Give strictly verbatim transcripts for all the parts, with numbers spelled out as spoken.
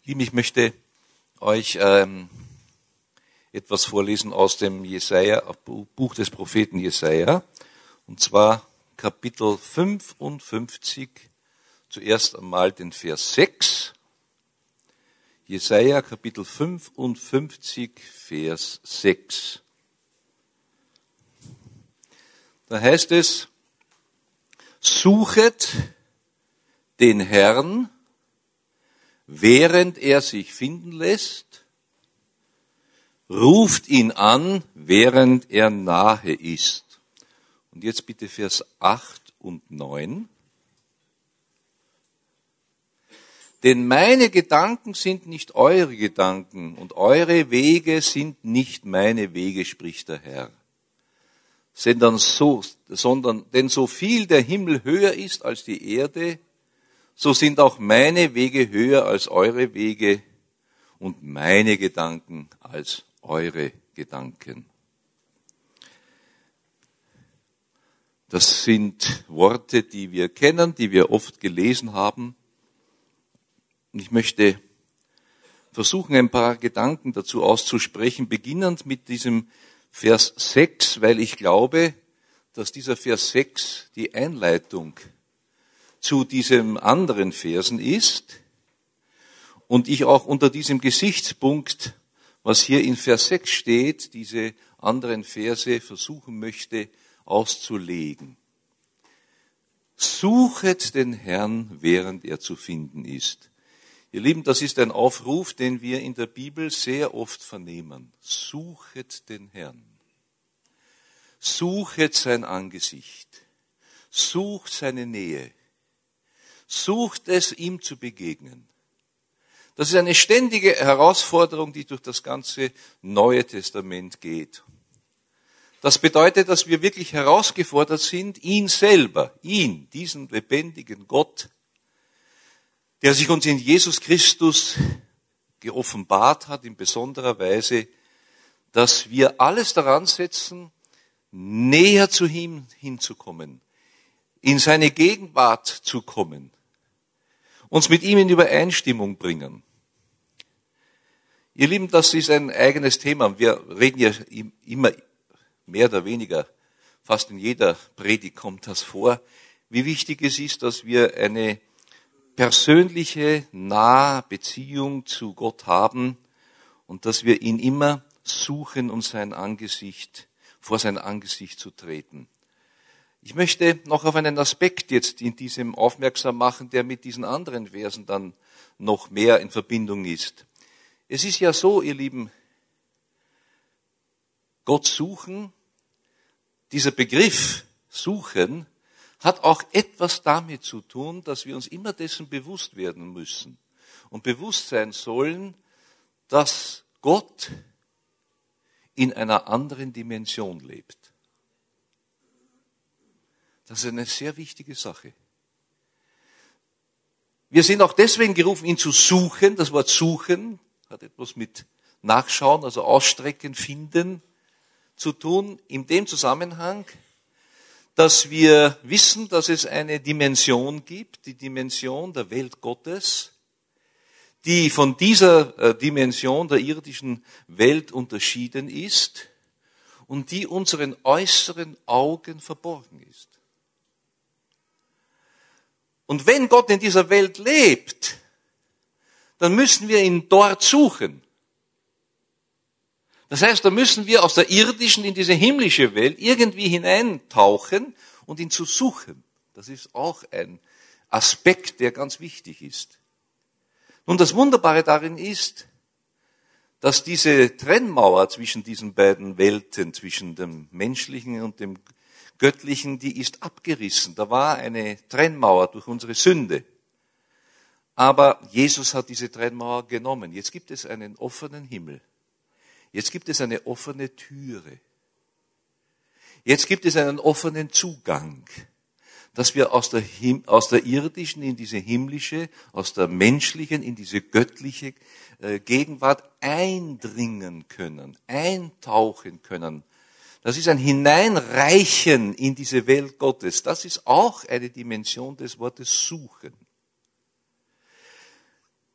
Lieben, ich möchte euch ähm, etwas vorlesen aus dem Jesaja, Buch des Propheten Jesaja, und zwar Kapitel fünfundfünfzig, zuerst einmal den Vers sechs. Jesaja, Kapitel fünfundfünfzig, Vers sechs. Da heißt es: Suchet den Herrn, während er sich finden lässt, ruft ihn an, während er nahe ist. Und jetzt bitte Vers acht und neun. Denn meine Gedanken sind nicht eure Gedanken und eure Wege sind nicht meine Wege, spricht der Herr. Sondern so, sondern, denn so viel der Himmel höher ist als die Erde, so sind auch meine Wege höher als eure Wege und meine Gedanken als eure Gedanken. Das sind Worte, die wir kennen, die wir oft gelesen haben. Und ich möchte versuchen, ein paar Gedanken dazu auszusprechen, beginnend mit diesem Vers sechs, weil ich glaube, dass dieser Vers sechs die Einleitung zu diesem anderen Versen ist und ich auch unter diesem Gesichtspunkt, was hier in Vers sechs steht, diese anderen Verse versuchen möchte auszulegen. Suchet den Herrn, während er zu finden ist. Ihr Lieben, das ist ein Aufruf, den wir in der Bibel sehr oft vernehmen. Suchet den Herrn. Suchet sein Angesicht. Sucht seine Nähe. Sucht es, ihm zu begegnen. Das ist eine ständige Herausforderung, die durch das ganze Neue Testament geht. Das bedeutet, dass wir wirklich herausgefordert sind, ihn selber, ihn, diesen lebendigen Gott, der sich uns in Jesus Christus geoffenbart hat in besonderer Weise, dass wir alles daran setzen, näher zu ihm hinzukommen, in seine Gegenwart zu kommen, uns mit ihm in Übereinstimmung bringen. Ihr Lieben, das ist ein eigenes Thema. Wir reden ja immer mehr oder weniger, fast in jeder Predigt kommt das vor, wie wichtig es ist, dass wir eine persönliche, nahe Beziehung zu Gott haben und dass wir ihn immer suchen, um sein Angesicht, vor sein Angesicht zu treten. Ich möchte noch auf einen Aspekt jetzt in diesem aufmerksam machen, der mit diesen anderen Versen dann noch mehr in Verbindung ist. Es ist ja so, ihr Lieben, Gott suchen, dieser Begriff suchen, hat auch etwas damit zu tun, dass wir uns immer dessen bewusst werden müssen und bewusst sein sollen, dass Gott in einer anderen Dimension lebt. Das ist eine sehr wichtige Sache. Wir sind auch deswegen gerufen, ihn zu suchen. Das Wort suchen hat etwas mit Nachschauen, also Ausstrecken, Finden zu tun. In dem Zusammenhang, dass wir wissen, dass es eine Dimension gibt, die Dimension der Welt Gottes, die von dieser Dimension der irdischen Welt unterschieden ist und die unseren äußeren Augen verborgen ist. Und wenn Gott in dieser Welt lebt, dann müssen wir ihn dort suchen. Das heißt, da müssen wir aus der irdischen in diese himmlische Welt irgendwie hineintauchen und ihn zu suchen. Das ist auch ein Aspekt, der ganz wichtig ist. Nun, das Wunderbare darin ist, dass diese Trennmauer zwischen diesen beiden Welten, zwischen dem Menschlichen und dem Göttlichen, die ist abgerissen. Da war eine Trennmauer durch unsere Sünde. Aber Jesus hat diese Trennmauer genommen. Jetzt gibt es einen offenen Himmel. Jetzt gibt es eine offene Türe. Jetzt gibt es einen offenen Zugang, dass wir aus der, Him- aus der irdischen in diese himmlische, aus der menschlichen in diese göttliche äh, Gegenwart eindringen können, eintauchen können. Das ist ein Hineinreichen in diese Welt Gottes. Das ist auch eine Dimension des Wortes suchen.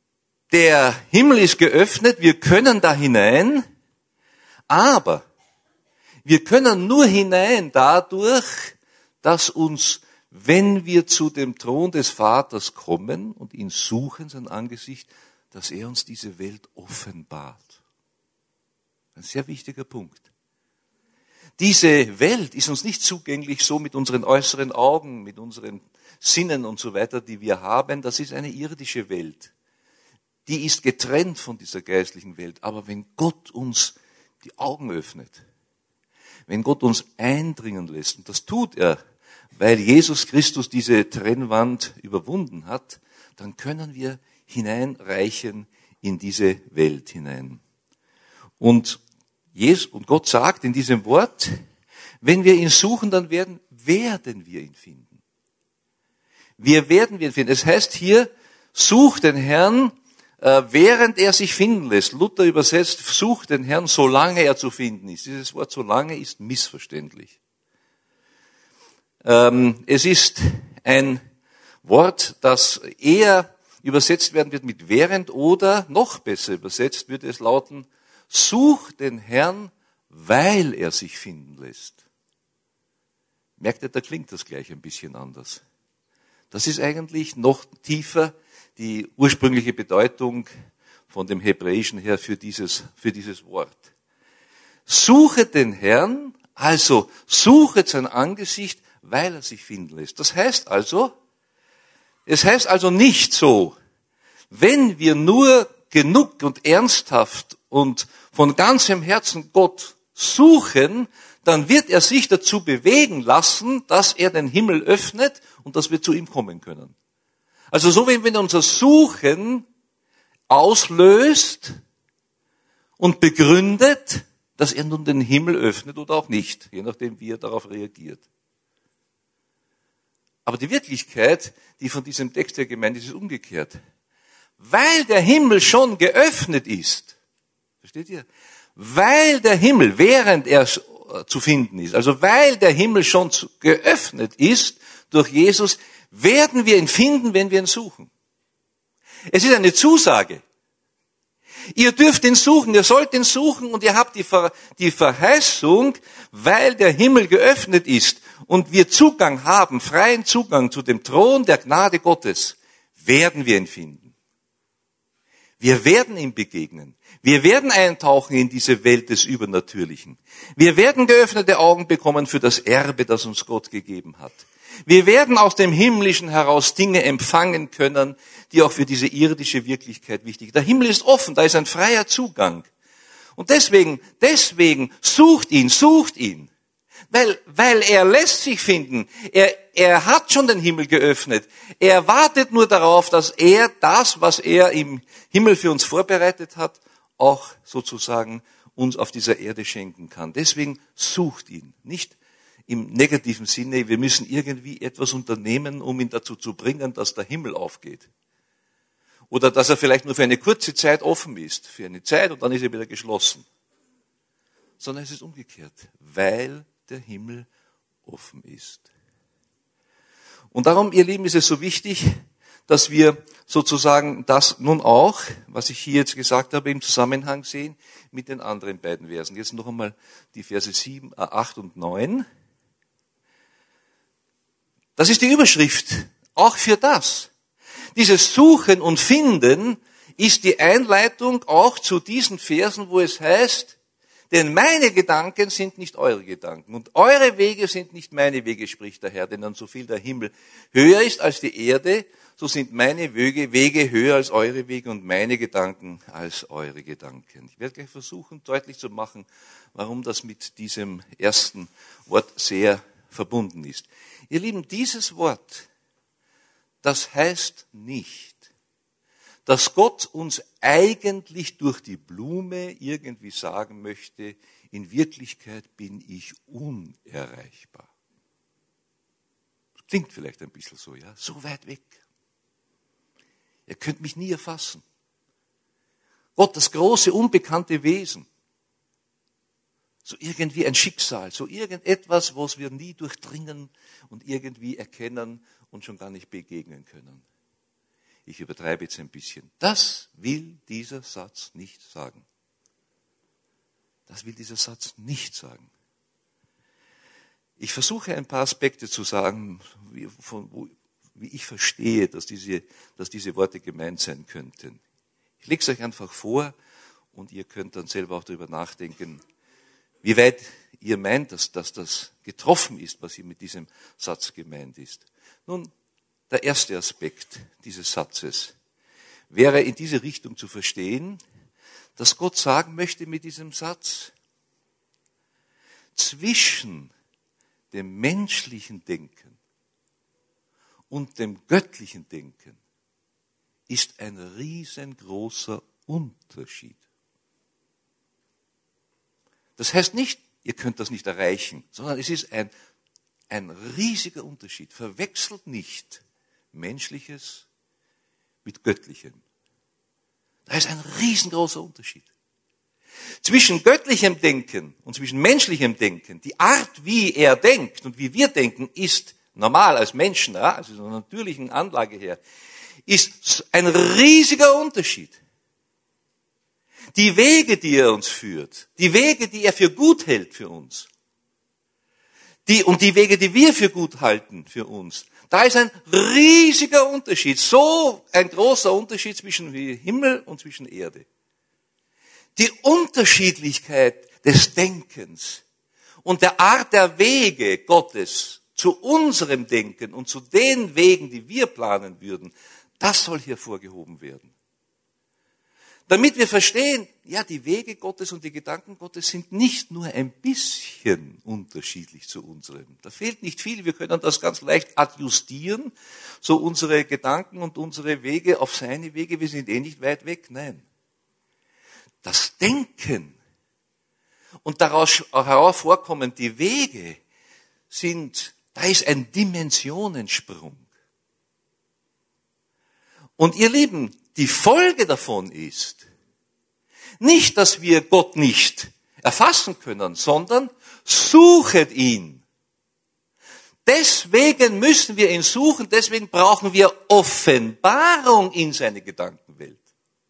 Der Himmel ist geöffnet, wir können da hinein, aber wir können nur hinein dadurch, dass uns, wenn wir zu dem Thron des Vaters kommen und ihn suchen, sein Angesicht, dass er uns diese Welt offenbart. Ein sehr wichtiger Punkt. Diese Welt ist uns nicht zugänglich so mit unseren äußeren Augen, mit unseren Sinnen und so weiter, die wir haben. Das ist eine irdische Welt. Die ist getrennt von dieser geistlichen Welt. Aber wenn Gott uns die Augen öffnet, wenn Gott uns eindringen lässt, und das tut er, weil Jesus Christus diese Trennwand überwunden hat, dann können wir hineinreichen in diese Welt hinein. Und Jesus, und Gott sagt in diesem Wort, wenn wir ihn suchen, dann werden, werden wir ihn finden. Wir werden ihn finden. Es heißt hier, such den Herrn, äh, während er sich finden lässt. Luther übersetzt, such den Herrn, solange er zu finden ist. Dieses Wort solange ist missverständlich. Ähm, es ist ein Wort, das eher übersetzt werden wird mit während oder noch besser übersetzt würde es lauten, such den Herrn, weil er sich finden lässt. Merkt ihr, da klingt das gleich ein bisschen anders. Das ist eigentlich noch tiefer die ursprüngliche Bedeutung von dem Hebräischen her für dieses, für dieses Wort. Suchet den Herrn, also suchet sein Angesicht, weil er sich finden lässt. Das heißt also, es heißt also nicht so, wenn wir nur genug und ernsthaft und von ganzem Herzen Gott suchen, dann wird er sich dazu bewegen lassen, dass er den Himmel öffnet und dass wir zu ihm kommen können. Also so wie wenn unser Suchen auslöst und begründet, dass er nun den Himmel öffnet oder auch nicht, je nachdem wie er darauf reagiert. Aber die Wirklichkeit, die von diesem Text her gemeint ist, ist umgekehrt. Weil der Himmel schon geöffnet ist, versteht ihr? Weil der Himmel, während er zu finden ist, also weil der Himmel schon geöffnet ist durch Jesus, werden wir ihn finden, wenn wir ihn suchen. Es ist eine Zusage. Ihr dürft ihn suchen, ihr sollt ihn suchen und ihr habt die, Ver, die Verheißung, weil der Himmel geöffnet ist und wir Zugang haben, freien Zugang zu dem Thron der Gnade Gottes, werden wir ihn finden. Wir werden ihm begegnen. Wir werden eintauchen in diese Welt des Übernatürlichen. Wir werden geöffnete Augen bekommen für das Erbe, das uns Gott gegeben hat. Wir werden aus dem Himmlischen heraus Dinge empfangen können, die auch für diese irdische Wirklichkeit wichtig sind. Der Himmel ist offen, da ist ein freier Zugang. Und deswegen, deswegen sucht ihn, sucht ihn. Weil, weil er lässt sich finden. Er, er hat schon den Himmel geöffnet. Er wartet nur darauf, dass er das, was er im Himmel für uns vorbereitet hat, auch sozusagen uns auf dieser Erde schenken kann. Deswegen sucht ihn. Nicht im negativen Sinne, wir müssen irgendwie etwas unternehmen, um ihn dazu zu bringen, dass der Himmel aufgeht. Oder dass er vielleicht nur für eine kurze Zeit offen ist. Für eine Zeit und dann ist er wieder geschlossen. Sondern es ist umgekehrt. Weil der Himmel offen ist. Und darum, ihr Lieben, ist es so wichtig, dass wir sozusagen das nun auch, was ich hier jetzt gesagt habe, im Zusammenhang sehen mit den anderen beiden Versen. Jetzt noch einmal die Verse sieben, acht und neun. Das ist die Überschrift, auch für das. Dieses Suchen und Finden ist die Einleitung auch zu diesen Versen, wo es heißt, denn meine Gedanken sind nicht eure Gedanken und eure Wege sind nicht meine Wege, spricht der Herr. Denn dann so viel der Himmel höher ist als die Erde, so sind meine Wege, Wege höher als eure Wege und meine Gedanken als eure Gedanken. Ich werde gleich versuchen, deutlich zu machen, warum das mit diesem ersten Wort sehr verbunden ist. Ihr Lieben, dieses Wort, das heißt nicht, dass Gott uns eigentlich durch die Blume irgendwie sagen möchte, in Wirklichkeit bin ich unerreichbar. Das klingt vielleicht ein bisschen so, ja, so weit weg. Ihr könnt mich nie erfassen. Gott, das große, unbekannte Wesen. So irgendwie ein Schicksal, so irgendetwas, was wir nie durchdringen und irgendwie erkennen und schon gar nicht begegnen können. Ich übertreibe jetzt ein bisschen. Das will dieser Satz nicht sagen. Das will dieser Satz nicht sagen. Ich versuche ein paar Aspekte zu sagen, wie, von, wo, wie ich verstehe, dass diese, dass diese Worte gemeint sein könnten. Ich lege es euch einfach vor und ihr könnt dann selber auch darüber nachdenken, wie weit ihr meint, dass, dass das getroffen ist, was hier mit diesem Satz gemeint ist. Nun, der erste Aspekt dieses Satzes wäre in diese Richtung zu verstehen, dass Gott sagen möchte mit diesem Satz, zwischen dem menschlichen Denken und dem göttlichen Denken ist ein riesengroßer Unterschied. Das heißt nicht, ihr könnt das nicht erreichen, sondern es ist ein, ein riesiger Unterschied. Verwechselt nicht Menschliches mit Göttlichem. Da ist ein riesengroßer Unterschied. Zwischen göttlichem Denken und zwischen menschlichem Denken, die Art, wie er denkt und wie wir denken, ist normal als Menschen, ja, also von der natürlichen Anlage her, ist ein riesiger Unterschied. Die Wege, die er uns führt, die Wege, die er für gut hält für uns, die, und die Wege, die wir für gut halten für uns, da ist ein riesiger Unterschied, so ein großer Unterschied zwischen Himmel und zwischen Erde. Die Unterschiedlichkeit des Denkens und der Art der Wege Gottes zu unserem Denken und zu den Wegen, die wir planen würden, das soll hier hervorgehoben werden. Damit wir verstehen, ja, die Wege Gottes und die Gedanken Gottes sind nicht nur ein bisschen unterschiedlich zu unserem. Da fehlt nicht viel, wir können das ganz leicht adjustieren, so unsere Gedanken und unsere Wege auf seine Wege, wir sind eh nicht weit weg, nein. Das Denken und daraus hervorkommen die Wege sind, da ist ein Dimensionensprung. Und ihr Lieben, die Folge davon ist, nicht, dass wir Gott nicht erfassen können, sondern suchet ihn. Deswegen müssen wir ihn suchen, deswegen brauchen wir Offenbarung in seine Gedankenwelt.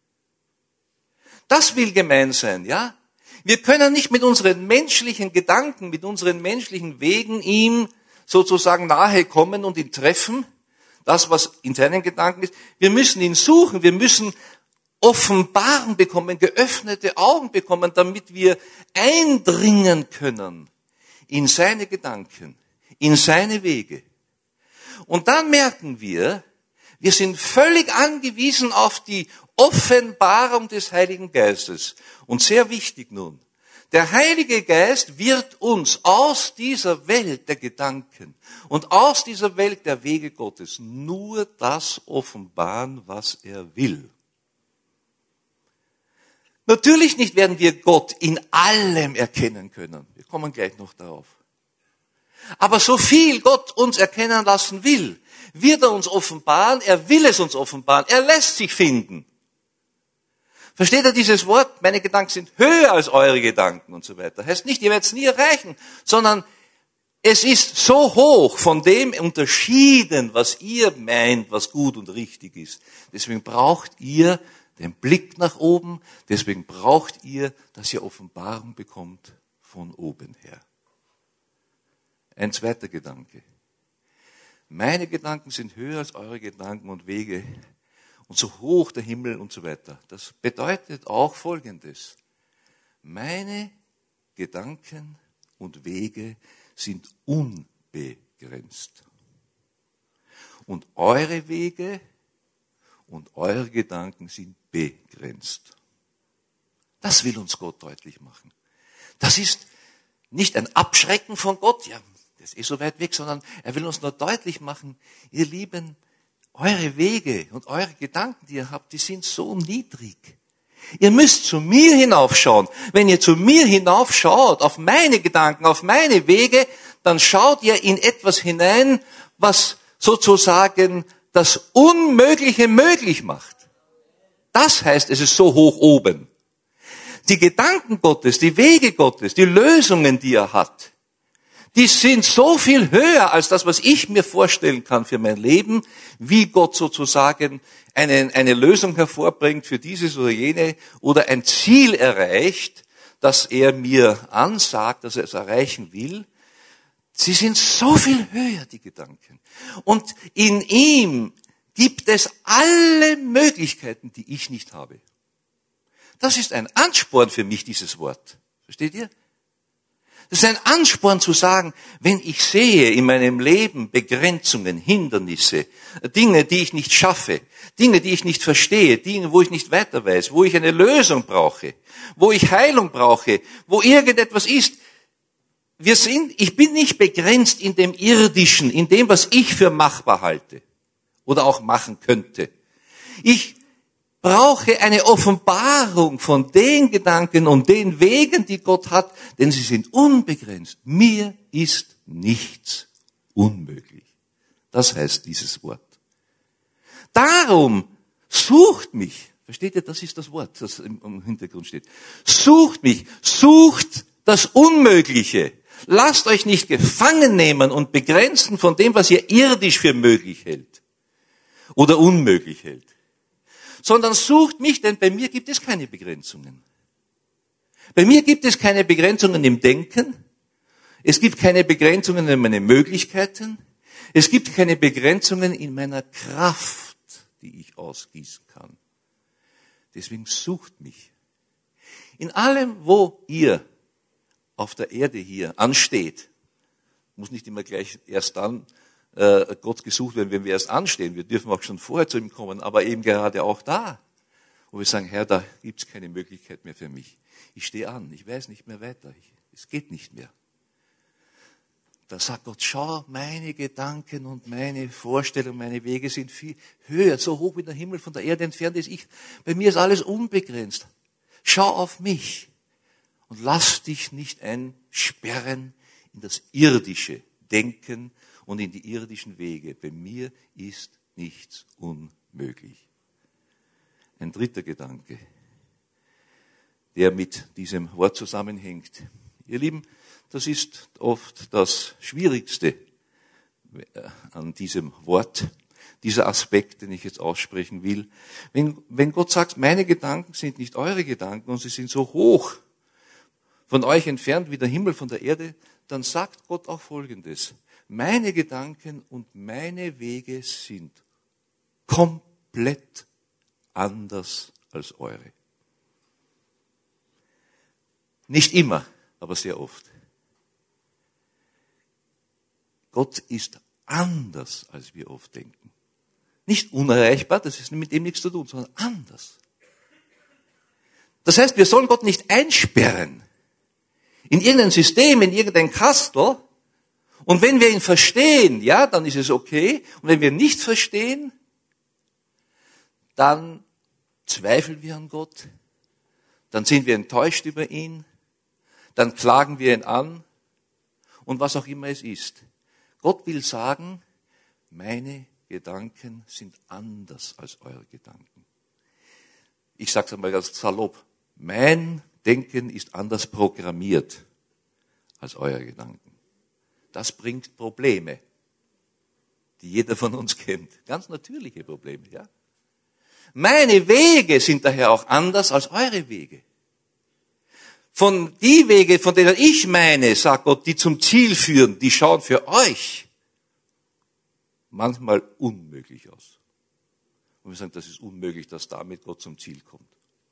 Das will gemein sein, ja? Wir können nicht mit unseren menschlichen Gedanken, mit unseren menschlichen Wegen ihm sozusagen nahe kommen und ihn treffen. Das, was in seinen Gedanken ist. Wir müssen ihn suchen, wir müssen Offenbarung bekommen, geöffnete Augen bekommen, damit wir eindringen können in seine Gedanken, in seine Wege. Und dann merken wir, wir sind völlig angewiesen auf die Offenbarung des Heiligen Geistes. Und sehr wichtig nun, der Heilige Geist wird uns aus dieser Welt der Gedanken und aus dieser Welt der Wege Gottes nur das offenbaren, was er will. Natürlich nicht werden wir Gott in allem erkennen können. Wir kommen gleich noch darauf. Aber so viel Gott uns erkennen lassen will, wird er uns offenbaren, er will es uns offenbaren, er lässt sich finden. Versteht ihr dieses Wort? Meine Gedanken sind höher als eure Gedanken und so weiter. Heißt nicht, ihr werdet es nie erreichen, sondern es ist so hoch von dem unterschieden, was ihr meint, was gut und richtig ist. Deswegen braucht ihr den Blick nach oben, deswegen braucht ihr, dass ihr Offenbarung bekommt von oben her. Ein zweiter Gedanke. Meine Gedanken sind höher als eure Gedanken und Wege und so hoch der Himmel und so weiter. Das bedeutet auch Folgendes. Meine Gedanken und Wege sind unbegrenzt. Und eure Wege und eure Gedanken sind begrenzt. Das will uns Gott deutlich machen. Das ist nicht ein Abschrecken von Gott, ja, das ist eh so weit weg, sondern er will uns nur deutlich machen, ihr Lieben, eure Wege und eure Gedanken, die ihr habt, die sind so niedrig. Ihr müsst zu mir hinaufschauen. Wenn ihr zu mir hinaufschaut, auf meine Gedanken, auf meine Wege, dann schaut ihr in etwas hinein, was sozusagen das Unmögliche möglich macht. Das heißt, es ist so hoch oben. Die Gedanken Gottes, die Wege Gottes, die Lösungen, die er hat, die sind so viel höher als das, was ich mir vorstellen kann für mein Leben, wie Gott sozusagen eine, eine Lösung hervorbringt für dieses oder jene oder ein Ziel erreicht, das er mir ansagt, dass er es erreichen will. Sie sind so viel höher, die Gedanken. Und in ihm gibt es alle Möglichkeiten, die ich nicht habe. Das ist ein Ansporn für mich, dieses Wort. Versteht ihr? Das ist ein Ansporn zu sagen, wenn ich sehe in meinem Leben Begrenzungen, Hindernisse, Dinge, die ich nicht schaffe, Dinge, die ich nicht verstehe, Dinge, wo ich nicht weiter weiß, wo ich eine Lösung brauche, wo ich Heilung brauche, wo irgendetwas ist. Wir sind, ich bin nicht begrenzt in dem Irdischen, in dem, was ich für machbar halte oder auch machen könnte. Ich brauche eine Offenbarung von den Gedanken und den Wegen, die Gott hat, denn sie sind unbegrenzt. Mir ist nichts unmöglich. Das heißt dieses Wort. Darum sucht mich, versteht ihr, das ist das Wort, das im Hintergrund steht. Sucht mich, sucht das Unmögliche. Lasst euch nicht gefangen nehmen und begrenzen von dem, was ihr irdisch für möglich hält oder unmöglich hält. Sondern sucht mich, denn bei mir gibt es keine Begrenzungen. Bei mir gibt es keine Begrenzungen im Denken. Es gibt keine Begrenzungen in meinen Möglichkeiten. Es gibt keine Begrenzungen in meiner Kraft, die ich ausgießen kann. Deswegen sucht mich. In allem, wo ihr auf der Erde hier ansteht, muss nicht immer gleich erst dann äh, Gott gesucht werden, wenn wir erst anstehen. Wir dürfen auch schon vorher zu ihm kommen, aber eben gerade auch da, wo wir sagen, Herr, da gibt's keine Möglichkeit mehr für mich. Ich stehe an, ich weiß nicht mehr weiter, ich, es geht nicht mehr. Da sagt Gott, schau, meine Gedanken und meine Vorstellungen, meine Wege sind viel höher, so hoch wie der Himmel von der Erde entfernt ist. Ich, bei mir ist alles unbegrenzt. Schau auf mich. Und lass dich nicht einsperren in das irdische Denken und in die irdischen Wege. Bei mir ist nichts unmöglich. Ein dritter Gedanke, der mit diesem Wort zusammenhängt. Ihr Lieben, das ist oft das Schwierigste an diesem Wort, dieser Aspekt, den ich jetzt aussprechen will. Wenn, wenn Gott sagt, meine Gedanken sind nicht eure Gedanken und sie sind so hoch von euch entfernt wie der Himmel von der Erde, dann sagt Gott auch Folgendes. Meine Gedanken und meine Wege sind komplett anders als eure. Nicht immer, aber sehr oft. Gott ist anders, als wir oft denken. Nicht unerreichbar, das ist mit dem nichts zu tun, sondern anders. Das heißt, wir sollen Gott nicht einsperren in irgendein System, in irgendein Kastel. Und wenn wir ihn verstehen, ja, dann ist es okay. Und wenn wir ihn nicht verstehen, dann zweifeln wir an Gott. Dann sind wir enttäuscht über ihn. Dann klagen wir ihn an. Und was auch immer es ist. Gott will sagen, meine Gedanken sind anders als eure Gedanken. Ich sage es einmal ganz salopp. Mein Denken ist anders programmiert als eure Gedanken. Das bringt Probleme, die jeder von uns kennt. Ganz natürliche Probleme, ja. Meine Wege sind daher auch anders als eure Wege. Von die Wege, von denen ich meine, sagt Gott, die zum Ziel führen, die schauen für euch manchmal unmöglich aus. Und wir sagen, das ist unmöglich, dass damit Gott zum Ziel kommt.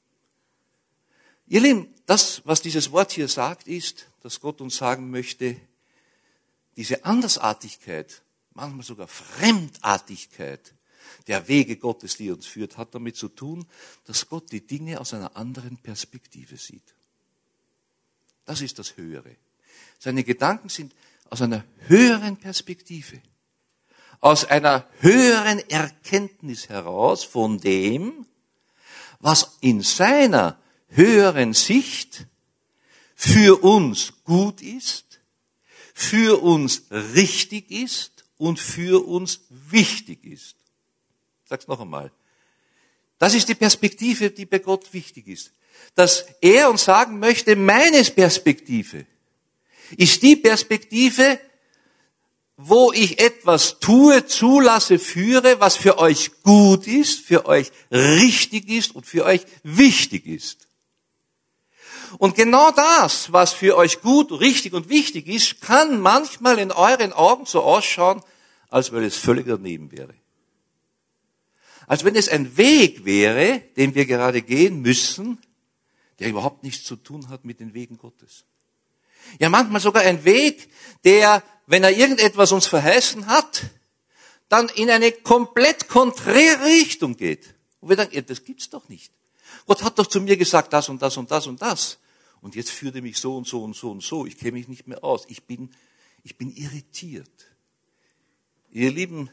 Ihr Lieben, das, was dieses Wort hier sagt, ist, dass Gott uns sagen möchte, diese Andersartigkeit, manchmal sogar Fremdartigkeit der Wege Gottes, die uns führt, hat damit zu tun, dass Gott die Dinge aus einer anderen Perspektive sieht. Das ist das Höhere. Seine Gedanken sind aus einer höheren Perspektive, aus einer höheren Erkenntnis heraus von dem, was in seiner höheren Sicht für uns gut ist, für uns richtig ist und für uns wichtig ist. Ich sag's noch einmal. Das ist die Perspektive, die bei Gott wichtig ist. Dass er uns sagen möchte, meine Perspektive ist die Perspektive, wo ich etwas tue, zulasse, führe, was für euch gut ist, für euch richtig ist und für euch wichtig ist. Und genau das, was für euch gut, richtig und wichtig ist, kann manchmal in euren Augen so ausschauen, als wenn es völlig daneben wäre. Als wenn es ein Weg wäre, den wir gerade gehen müssen, der überhaupt nichts zu tun hat mit den Wegen Gottes. Ja, manchmal sogar ein Weg, der, wenn er irgendetwas uns verheißen hat, dann in eine komplett konträre Richtung geht. Und wir denken, das gibt's doch nicht. Gott hat doch zu mir gesagt, das und das und das und das. Und jetzt führt er mich so und so und so und so. Ich kenne mich nicht mehr aus. Ich bin, ich bin irritiert. Ihr Lieben,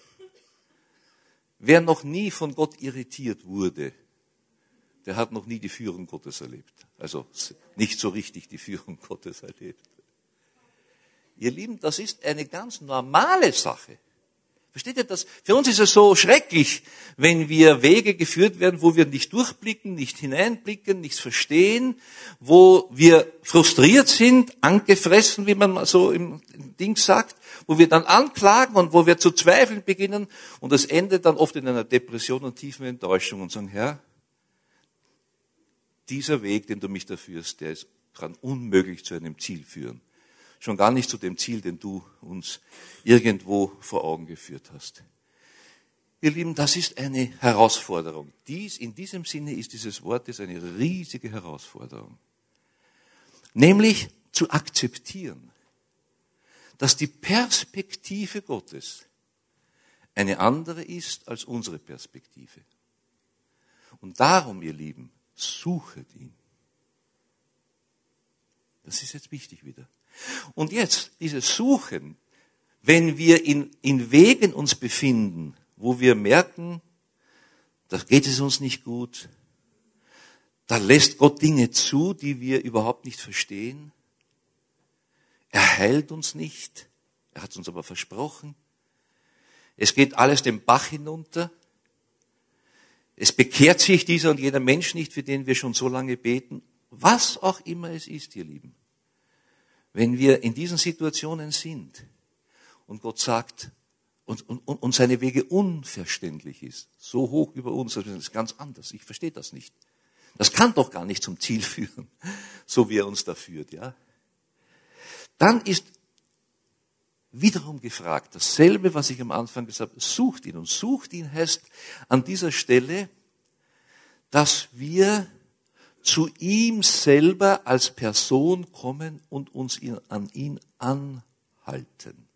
wer noch nie von Gott irritiert wurde, der hat noch nie die Führung Gottes erlebt. Also nicht so richtig die Führung Gottes erlebt. Ihr Lieben, das ist eine ganz normale Sache. Versteht ihr das? Für uns ist es so schrecklich, wenn wir Wege geführt werden, wo wir nicht durchblicken, nicht hineinblicken, nichts verstehen, wo wir frustriert sind, angefressen, wie man so im Ding sagt, wo wir dann anklagen und wo wir zu zweifeln beginnen und das endet dann oft in einer Depression und tiefen Enttäuschung und sagen, Herr, dieser Weg, den du mich da führst, der ist, kann unmöglich zu einem Ziel führen. Schon gar nicht zu dem Ziel, den du uns irgendwo vor Augen geführt hast. Ihr Lieben, das ist eine Herausforderung. Dies, in diesem Sinne ist dieses Wort ist eine riesige Herausforderung. Nämlich zu akzeptieren, dass die Perspektive Gottes eine andere ist als unsere Perspektive. Und darum, ihr Lieben, suchet ihn. Das ist jetzt wichtig wieder. Und jetzt, dieses Suchen, wenn wir in, in Wegen uns befinden, wo wir merken, da geht es uns nicht gut, da lässt Gott Dinge zu, die wir überhaupt nicht verstehen. Er heilt uns nicht, er hat es uns aber versprochen. Es geht alles den Bach hinunter. Es bekehrt sich dieser und jeder Mensch nicht, für den wir schon so lange beten. Was auch immer es ist, ihr Lieben. Wenn wir in diesen Situationen sind und Gott sagt und, und, und seine Wege unverständlich ist, so hoch über uns, das ist ganz anders. Ich verstehe das nicht. Das kann doch gar nicht zum Ziel führen, so wie er uns da führt, ja. Dann ist wiederum gefragt, dasselbe, was ich am Anfang gesagt habe, sucht ihn. Und sucht ihn heißt an dieser Stelle, dass wir zu ihm selber als Person kommen und uns an ihn anhalten.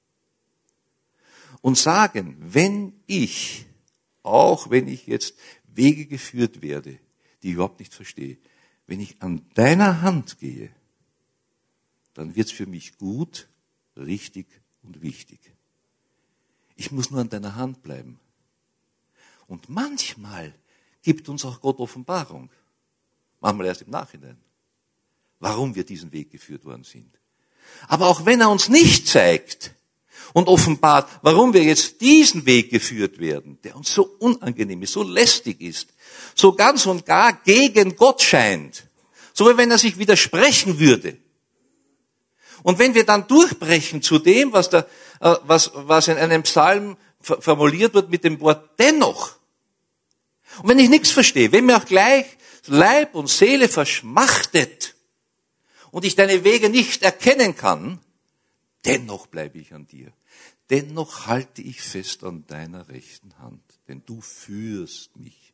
Und sagen, wenn ich, auch wenn ich jetzt Wege geführt werde, die ich überhaupt nicht verstehe, wenn ich an deiner Hand gehe, dann wird es für mich gut, richtig und wichtig. Ich muss nur an deiner Hand bleiben. Und manchmal gibt uns auch Gott Offenbarung. Manchmal erst im Nachhinein, warum wir diesen Weg geführt worden sind. Aber auch wenn er uns nicht zeigt und offenbart, warum wir jetzt diesen Weg geführt werden, der uns so unangenehm ist, so lästig ist, so ganz und gar gegen Gott scheint, so wie wenn er sich widersprechen würde. Und wenn wir dann durchbrechen zu dem, was, da, was, was in einem Psalm formuliert wird mit dem Wort dennoch, und wenn ich nichts verstehe, wenn mir auch gleich Leib und Seele verschmachtet und ich deine Wege nicht erkennen kann, dennoch bleibe ich an dir. Dennoch halte ich fest an deiner rechten Hand, denn du führst mich.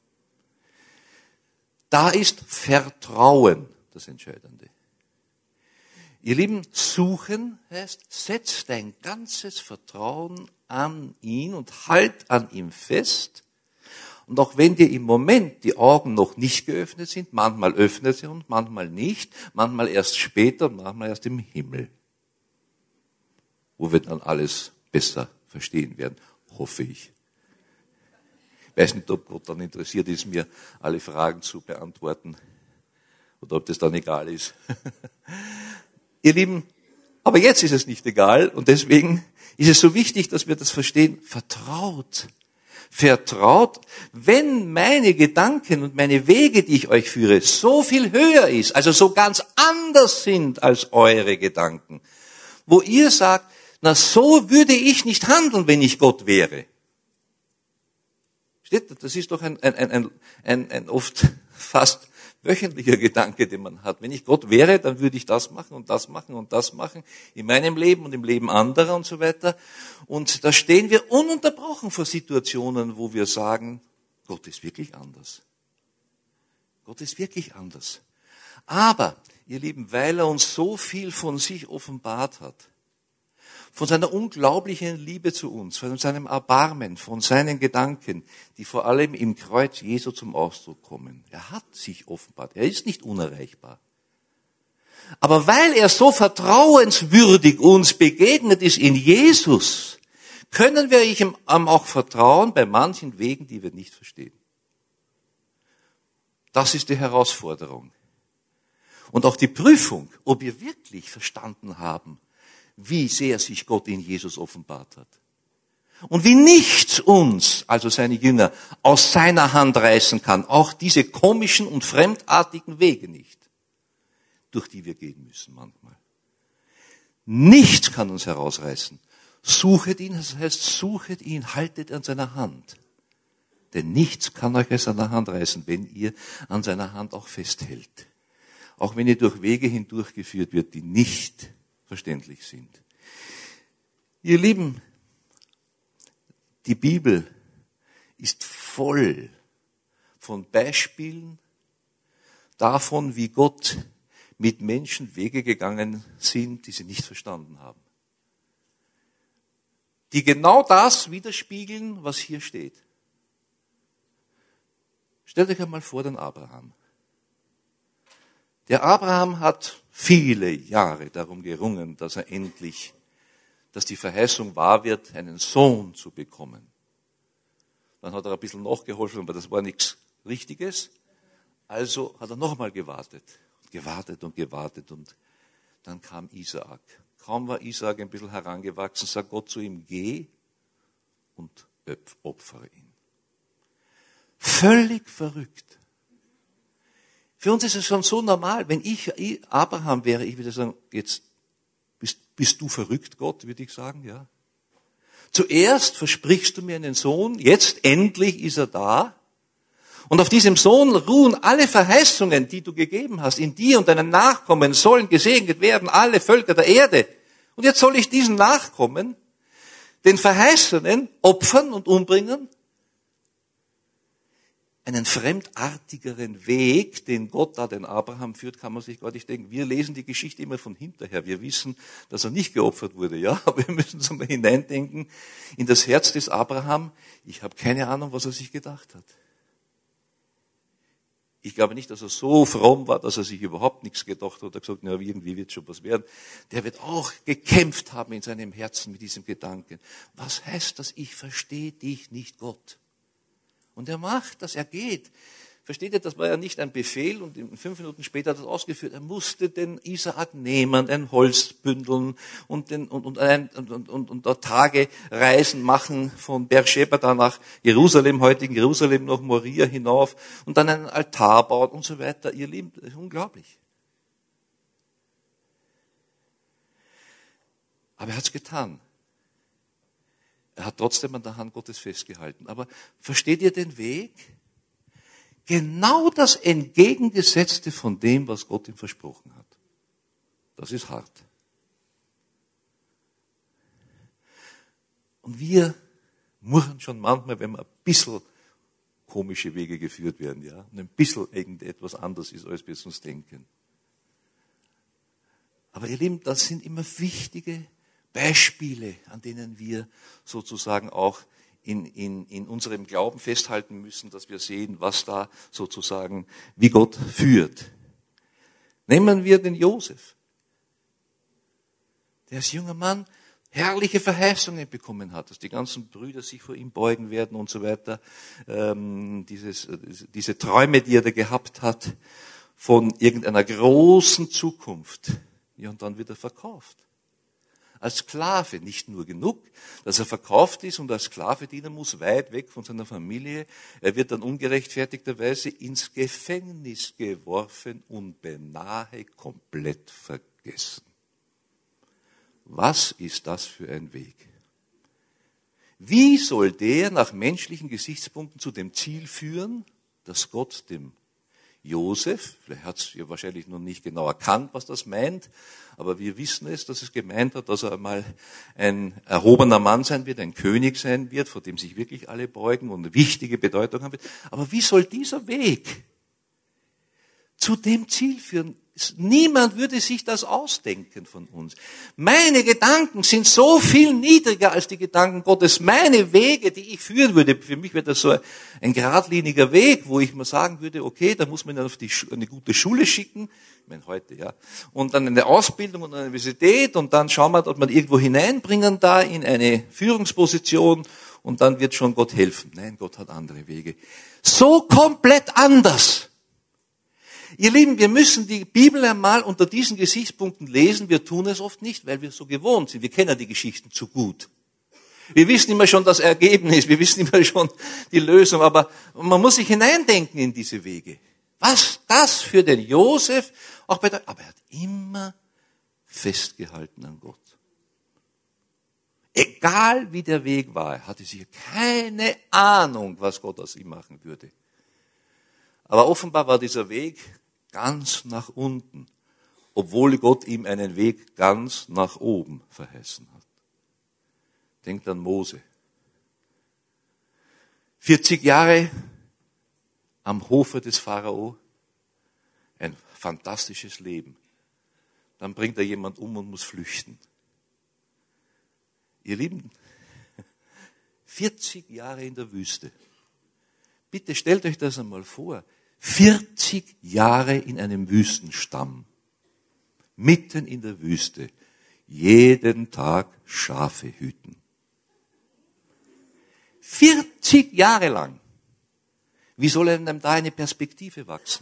Da ist Vertrauen das Entscheidende. Ihr Lieben, suchen heißt, setz dein ganzes Vertrauen an ihn und halt an ihm fest. Und auch wenn dir im Moment die Augen noch nicht geöffnet sind, manchmal öffnet sie und manchmal nicht, manchmal erst später und manchmal erst im Himmel, wo wir dann alles besser verstehen werden, hoffe ich. Ich weiß nicht, ob Gott dann interessiert ist, mir alle Fragen zu beantworten oder ob das dann egal ist. Ihr Lieben, aber jetzt ist es nicht egal und deswegen ist es so wichtig, dass wir das verstehen. Vertraut. Vertraut, wenn meine Gedanken und meine Wege, die ich euch führe, so viel höher ist, also so ganz anders sind als eure Gedanken, wo ihr sagt, na so würde ich nicht handeln, wenn ich Gott wäre. Steht, das ist doch ein, ein, ein, ein, ein oft fast wöchentlicher Gedanke, den man hat. Wenn ich Gott wäre, dann würde ich das machen und das machen und das machen in meinem Leben und im Leben anderer und so weiter. Und da stehen wir ununterbrochen vor Situationen, wo wir sagen, Gott ist wirklich anders. Gott ist wirklich anders. Aber, ihr Lieben, weil er uns so viel von sich offenbart hat, von seiner unglaublichen Liebe zu uns, von seinem Erbarmen, von seinen Gedanken, die vor allem im Kreuz Jesu zum Ausdruck kommen. Er hat sich offenbart. Er ist nicht unerreichbar. Aber weil er so vertrauenswürdig uns begegnet ist in Jesus, können wir ihm auch vertrauen bei manchen Wegen, die wir nicht verstehen. Das ist die Herausforderung. Und auch die Prüfung, ob wir wirklich verstanden haben, wie sehr sich Gott in Jesus offenbart hat. Und wie nichts uns, also seine Jünger, aus seiner Hand reißen kann, auch diese komischen und fremdartigen Wege nicht, durch die wir gehen müssen manchmal. Nichts kann uns herausreißen. Suchet ihn, das heißt, suchet ihn, haltet an seiner Hand. Denn nichts kann euch aus seiner Hand reißen, wenn ihr an seiner Hand auch festhält. Auch wenn ihr durch Wege hindurchgeführt wird, die nicht verständlich sind. Ihr Lieben, die Bibel ist voll von Beispielen davon, wie Gott mit Menschen Wege gegangen sind, die sie nicht verstanden haben. Die genau das widerspiegeln, was hier steht. Stellt euch einmal vor den Abraham. Der Abraham hat viele Jahre darum gerungen, dass er endlich, dass die Verheißung wahr wird, einen Sohn zu bekommen. Dann hat er ein bisschen nachgeholfen, aber das war nichts Richtiges. Also hat er nochmal gewartet, gewartet und gewartet und dann kam Isaak. Kaum war Isaak ein bisschen herangewachsen, sagt Gott zu ihm, geh und opfere ihn. Völlig verrückt. Für uns ist es schon so normal. Wenn ich Abraham wäre, ich würde sagen, jetzt bist, bist du verrückt, Gott, würde ich sagen, ja. Zuerst versprichst du mir einen Sohn, jetzt endlich ist er da. Und auf diesem Sohn ruhen alle Verheißungen, die du gegeben hast. In dir und deinen Nachkommen sollen gesegnet werden alle Völker der Erde. Und jetzt soll ich diesen Nachkommen, den Verheißenen, opfern und umbringen? Einen fremdartigeren Weg, den Gott da den Abraham führt, kann man sich gar nicht denken. Wir lesen die Geschichte immer von hinterher. Wir wissen, dass er nicht geopfert wurde, ja, aber wir müssen uns mal hineindenken in das Herz des Abraham. Ich habe keine Ahnung, was er sich gedacht hat. Ich glaube nicht, dass er so fromm war, dass er sich überhaupt nichts gedacht hat. Er hat gesagt, na, irgendwie wird schon was werden. Der wird auch gekämpft haben in seinem Herzen mit diesem Gedanken. Was heißt das? Ich verstehe dich nicht, Gott. Und er macht das, er geht. Versteht ihr, das war ja nicht ein Befehl und fünf Minuten später hat er das ausgeführt. Er musste den Isaak nehmen, ein Holz bündeln und, den, und, und, ein, und, und, und, und dort Tage Reisen machen von Beersheba da nach Jerusalem, heutigen Jerusalem, nach Moria hinauf und dann einen Altar bauen und so weiter. Ihr Lieben, das ist unglaublich. Aber er hat es getan. Er hat trotzdem an der Hand Gottes festgehalten. Aber versteht ihr den Weg? Genau das Entgegengesetzte von dem, was Gott ihm versprochen hat. Das ist hart. Und wir murren schon manchmal, wenn wir ein bisschen komische Wege geführt werden, ja, und ein bisschen irgendetwas anders ist, als wir es uns denken. Aber ihr Lieben, das sind immer wichtige Beispiele, an denen wir sozusagen auch in, in, in unserem Glauben festhalten müssen, dass wir sehen, was da sozusagen, wie Gott führt. Nehmen wir den Josef. Der als junger Mann herrliche Verheißungen bekommen hat, dass die ganzen Brüder sich vor ihm beugen werden und so weiter. Ähm, dieses, diese Träume, die er da gehabt hat, von irgendeiner großen Zukunft. Ja, und dann wird er verkauft. als Sklave. Nicht nur genug, dass er verkauft ist und als Sklave dienen muss, weit weg von seiner Familie. Er wird dann ungerechtfertigterweise ins Gefängnis geworfen und beinahe komplett vergessen. Was ist das für ein Weg? Wie soll der nach menschlichen Gesichtspunkten zu dem Ziel führen, dass Gott dem Josef, vielleicht hat es ja wahrscheinlich noch nicht genau erkannt, was das meint, aber wir wissen es, dass es gemeint hat, dass er einmal ein erhobener Mann sein wird, ein König sein wird, vor dem sich wirklich alle beugen und eine wichtige Bedeutung haben wird. Aber wie soll dieser Weg zu dem Ziel führen? Niemand würde sich das ausdenken von uns. Meine Gedanken sind so viel niedriger als die Gedanken Gottes. Meine Wege, die ich führen würde, für mich wäre das so ein geradliniger Weg, wo ich mal sagen würde, okay, da muss man dann auf die, eine gute Schule schicken, ich meine heute, ja, und dann eine Ausbildung und eine Universität und dann schauen wir, dass man irgendwo hineinbringen da in eine Führungsposition und dann wird schon Gott helfen. Nein, Gott hat andere Wege. So komplett anders. Ihr Lieben, wir müssen die Bibel einmal unter diesen Gesichtspunkten lesen. Wir tun es oft nicht, weil wir so gewohnt sind. Wir kennen die Geschichten zu gut. Wir wissen immer schon das Ergebnis, wir wissen immer schon die Lösung, aber man muss sich hineindenken in diese Wege. Was das für den Josef auch bedeutet. Aber er hat immer festgehalten an Gott. Egal wie der Weg war, er hatte sich keine Ahnung, was Gott aus ihm machen würde. Aber offenbar war dieser Weg ganz nach unten, obwohl Gott ihm einen Weg ganz nach oben verheißen hat. Denkt an Mose. vierzig Jahre am Hofe des Pharao, ein fantastisches Leben. Dann bringt er jemand um und muss flüchten. Ihr Lieben, vierzig Jahre in der Wüste. Bitte stellt euch das einmal vor. vierzig Jahre in einem Wüstenstamm. Mitten in der Wüste. Jeden Tag Schafe hüten. vierzig Jahre lang. Wie soll einem da eine Perspektive wachsen?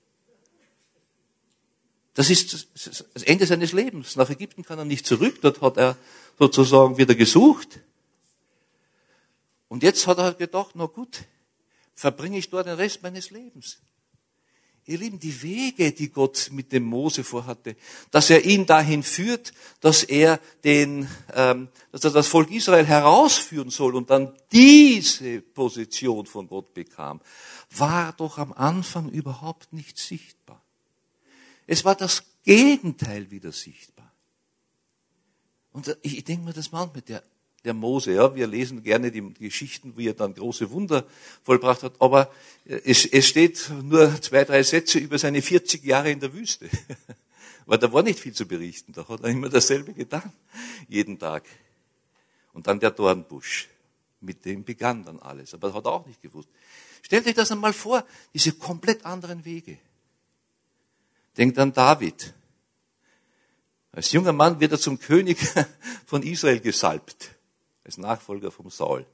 Das ist das Ende seines Lebens. Nach Ägypten kann er nicht zurück. Dort hat er sozusagen wieder gesucht. Und jetzt hat er gedacht, na gut, verbringe ich dort den Rest meines Lebens. Ihr Lieben, die Wege, die Gott mit dem Mose vorhatte, dass er ihn dahin führt, dass er den, ähm, dass er das Volk Israel herausführen soll und dann diese Position von Gott bekam, war doch am Anfang überhaupt nicht sichtbar. Es war das Gegenteil wieder sichtbar. Und ich, ich denke mir das manchmal, der Der Mose, ja, wir lesen gerne die Geschichten, wie er dann große Wunder vollbracht hat, aber es, es steht nur zwei, drei Sätze über seine vierzig Jahre in der Wüste. Weil da war nicht viel zu berichten, da hat er immer dasselbe getan, jeden Tag. Und dann der Dornbusch, mit dem begann dann alles, aber das hat er auch nicht gewusst. Stellt euch das einmal vor, diese komplett anderen Wege. Denkt an David. Als junger Mann wird er zum König von Israel gesalbt. Als Nachfolger vom Saul.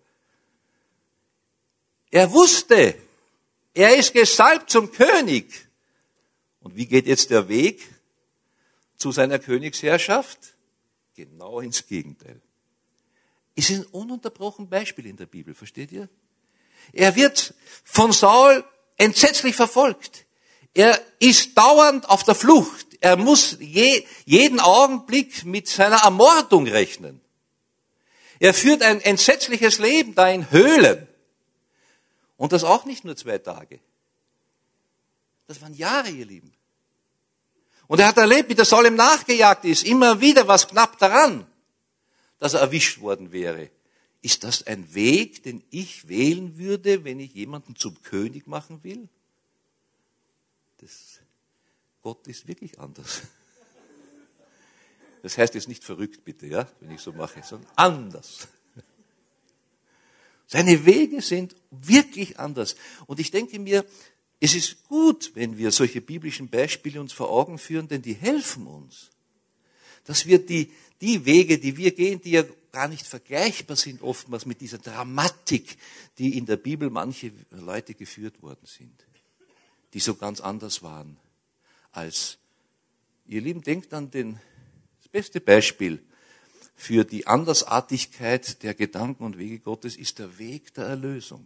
Er wusste, er ist gesalbt zum König. Und wie geht jetzt der Weg zu seiner Königsherrschaft? Genau ins Gegenteil. Es ist ein ununterbrochen Beispiel in der Bibel, versteht ihr? Er wird von Saul entsetzlich verfolgt. Er ist dauernd auf der Flucht. Er muss je, jeden Augenblick mit seiner Ermordung rechnen. Er führt ein entsetzliches Leben da in Höhlen. Und das auch nicht nur zwei Tage. Das waren Jahre, ihr Lieben. Und er hat erlebt, wie der Saul ihm nachgejagt ist. Immer wieder was knapp daran, dass er erwischt worden wäre. Ist das ein Weg, den ich wählen würde, wenn ich jemanden zum König machen will? Das, Gott ist wirklich anders. Das heißt jetzt nicht verrückt, bitte, ja, wenn ich so mache, sondern anders. Seine Wege sind wirklich anders. Und ich denke mir, es ist gut, wenn wir solche biblischen Beispiele uns vor Augen führen, denn die helfen uns. Dass wir die, die Wege, die wir gehen, die ja gar nicht vergleichbar sind oftmals mit dieser Dramatik, die in der Bibel manche Leute geführt worden sind, die so ganz anders waren als, ihr Lieben, denkt an den, das beste Beispiel für die Andersartigkeit der Gedanken und Wege Gottes ist der Weg der Erlösung.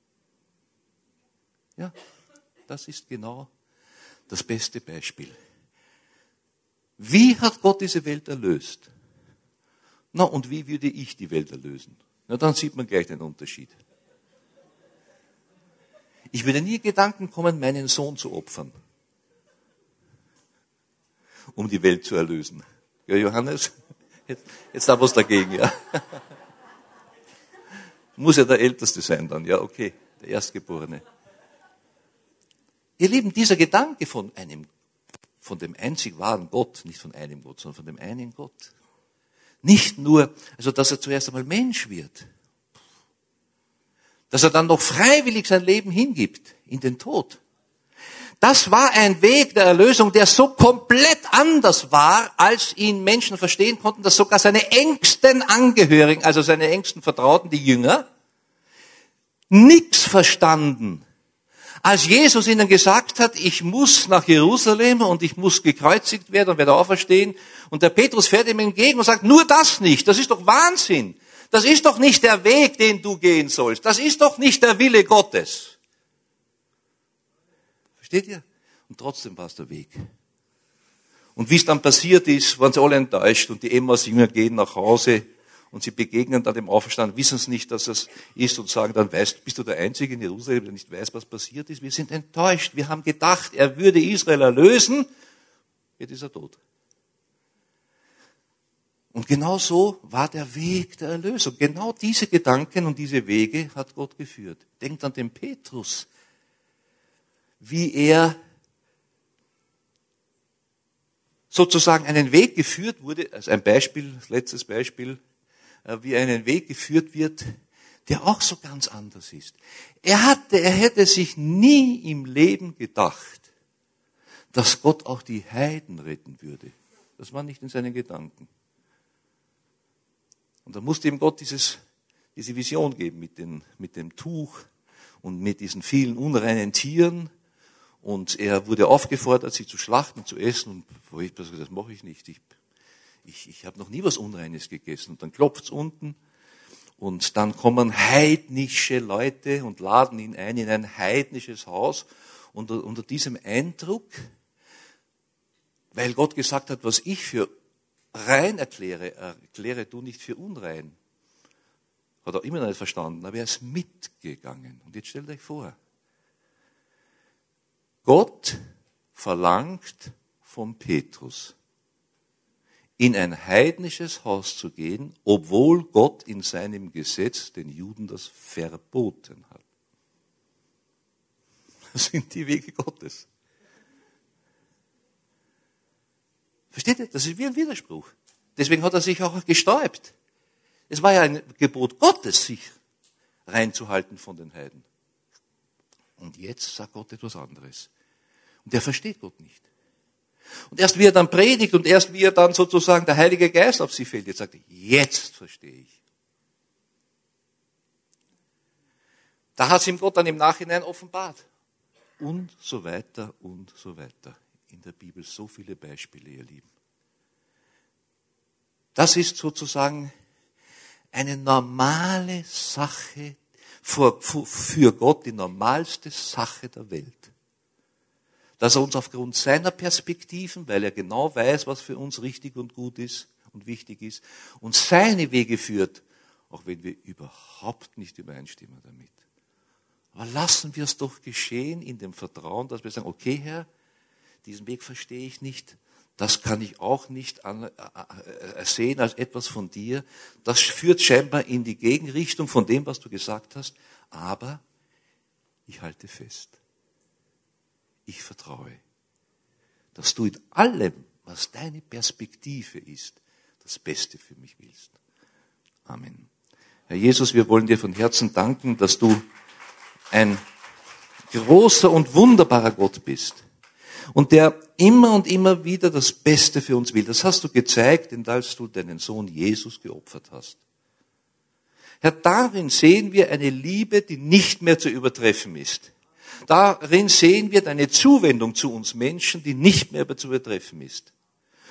Ja, das ist genau das beste Beispiel. Wie hat Gott diese Welt erlöst? Na, und wie würde ich die Welt erlösen? Na, dann sieht man gleich den Unterschied. Ich würde nie Gedanken kommen, meinen Sohn zu opfern, um die Welt zu erlösen. Ja, Johannes, jetzt, jetzt da was dagegen, ja. Muss ja der Älteste sein dann, ja, okay, der Erstgeborene. Ihr Lieben, dieser Gedanke von einem, von dem einzig wahren Gott, nicht von einem Gott, sondern von dem einen Gott. Nicht nur, also dass er zuerst einmal Mensch wird, dass er dann noch freiwillig sein Leben hingibt in den Tod. Das war ein Weg der Erlösung, der so komplett anders war, als ihn Menschen verstehen konnten, dass sogar seine engsten Angehörigen, also seine engsten Vertrauten, die Jünger, nichts verstanden. Als Jesus ihnen gesagt hat, ich muss nach Jerusalem und ich muss gekreuzigt werden und werde auferstehen, und der Petrus fährt ihm entgegen und sagt, nur das nicht, das ist doch Wahnsinn. Das ist doch nicht der Weg, den du gehen sollst. Das ist doch nicht der Wille Gottes. Versteht ihr? Und trotzdem war es der Weg. Und wie es dann passiert ist, waren sie alle enttäuscht und die Emmaus-Jünger gehen nach Hause und sie begegnen dann dem Auferstandenen, wissen es nicht, dass es ist und sagen dann, weißt, bist du der Einzige in Jerusalem, der nicht weiß, was passiert ist? Wir sind enttäuscht. Wir haben gedacht, er würde Israel erlösen. Jetzt ist er tot. Und genau so war der Weg der Erlösung. Genau diese Gedanken und diese Wege hat Gott geführt. Denkt an den Petrus, wie er sozusagen einen Weg geführt wurde, als ein Beispiel, letztes Beispiel, wie einen Weg geführt wird, der auch so ganz anders ist. Er hatte, er hätte sich nie im Leben gedacht, dass Gott auch die Heiden retten würde. Das war nicht in seinen Gedanken. Und da musste ihm Gott dieses, diese Vision geben mit, den, mit dem Tuch und mit diesen vielen unreinen Tieren. Und er wurde aufgefordert, sie zu schlachten, zu essen. Und ich gesagt, das mache ich nicht. Ich, ich, ich habe noch nie was Unreines gegessen. Und dann klopft's unten. Und dann kommen heidnische Leute und laden ihn ein in ein heidnisches Haus. Und unter diesem Eindruck, weil Gott gesagt hat, was ich für rein erkläre, erkläre du nicht für unrein. Hat er immer noch nicht verstanden, aber er ist mitgegangen. Und jetzt stellt euch vor, Gott verlangt vom Petrus, in ein heidnisches Haus zu gehen, obwohl Gott in seinem Gesetz den Juden das verboten hat. Das sind die Wege Gottes. Versteht ihr? Das ist wie ein Widerspruch. Deswegen hat er sich auch gesträubt. Es war ja ein Gebot Gottes, sich reinzuhalten von den Heiden. Und jetzt sagt Gott etwas anderes. Und er versteht Gott nicht. Und erst wie er dann predigt und erst wie er dann sozusagen der Heilige Geist auf sie fällt, jetzt sagt er, jetzt verstehe ich. Da hat es ihm Gott dann im Nachhinein offenbart. Und so weiter und so weiter. In der Bibel so viele Beispiele, ihr Lieben. Das ist sozusagen eine normale Sache, für Gott die normalste Sache der Welt. Dass er uns aufgrund seiner Perspektiven, weil er genau weiß, was für uns richtig und gut ist und wichtig ist, uns seine Wege führt, auch wenn wir überhaupt nicht übereinstimmen damit. Aber lassen wir es doch geschehen in dem Vertrauen, dass wir sagen, okay Herr, diesen Weg verstehe ich nicht, das kann ich auch nicht an, äh, sehen als etwas von dir. Das führt scheinbar in die Gegenrichtung von dem, was du gesagt hast, aber ich halte fest. Ich vertraue, dass du in allem, was deine Perspektive ist, das Beste für mich willst. Amen. Herr Jesus, wir wollen dir von Herzen danken, dass du ein großer und wunderbarer Gott bist und der immer und immer wieder das Beste für uns will. Das hast du gezeigt, als du deinen Sohn Jesus geopfert hast. Herr, darin sehen wir eine Liebe, die nicht mehr zu übertreffen ist. Darin sehen wir deine Zuwendung zu uns Menschen, die nicht mehr zu übertreffen ist.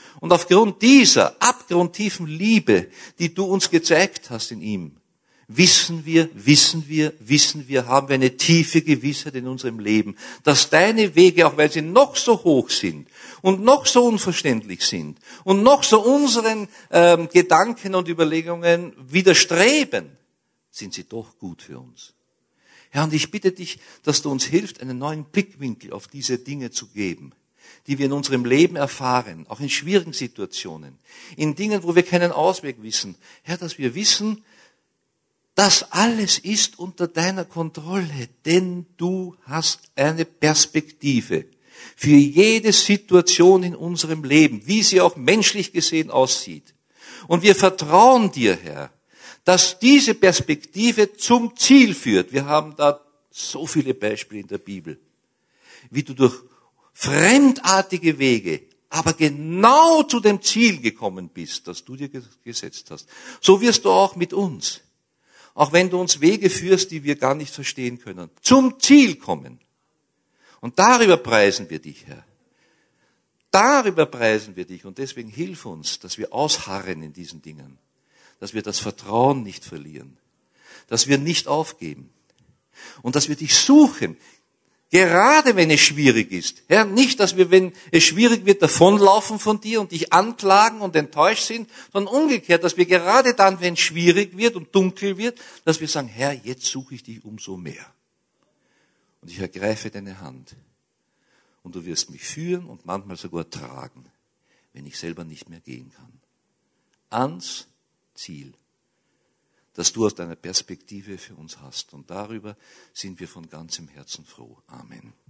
Und aufgrund dieser abgrundtiefen Liebe, die du uns gezeigt hast in ihm, wissen wir, wissen wir, wissen wir, haben wir eine tiefe Gewissheit in unserem Leben, dass deine Wege, auch weil sie noch so hoch sind und noch so unverständlich sind und noch so unseren ähm, Gedanken und Überlegungen widerstreben, sind sie doch gut für uns. Herr, und ich bitte dich, dass du uns hilfst, einen neuen Blickwinkel auf diese Dinge zu geben, die wir in unserem Leben erfahren, auch in schwierigen Situationen, in Dingen, wo wir keinen Ausweg wissen. Herr, dass wir wissen, das alles ist unter deiner Kontrolle, denn du hast eine Perspektive für jede Situation in unserem Leben, wie sie auch menschlich gesehen aussieht. Und wir vertrauen dir, Herr, dass diese Perspektive zum Ziel führt. Wir haben da so viele Beispiele in der Bibel, wie du durch fremdartige Wege, aber genau zu dem Ziel gekommen bist, das du dir gesetzt hast. So wirst du auch mit uns, auch wenn du uns Wege führst, die wir gar nicht verstehen können, zum Ziel kommen. Und darüber preisen wir dich, Herr. Darüber preisen wir dich. Und deswegen hilf uns, dass wir ausharren in diesen Dingen, dass wir das Vertrauen nicht verlieren, dass wir nicht aufgeben und dass wir dich suchen, gerade wenn es schwierig ist. Herr, nicht, dass wir, wenn es schwierig wird, davonlaufen von dir und dich anklagen und enttäuscht sind, sondern umgekehrt, dass wir gerade dann, wenn es schwierig wird und dunkel wird, dass wir sagen, Herr, jetzt suche ich dich umso mehr. Und ich ergreife deine Hand. Und du wirst mich führen und manchmal sogar tragen, wenn ich selber nicht mehr gehen kann. Ans Ziel, das du aus deiner Perspektive für uns hast. Und darüber sind wir von ganzem Herzen froh. Amen.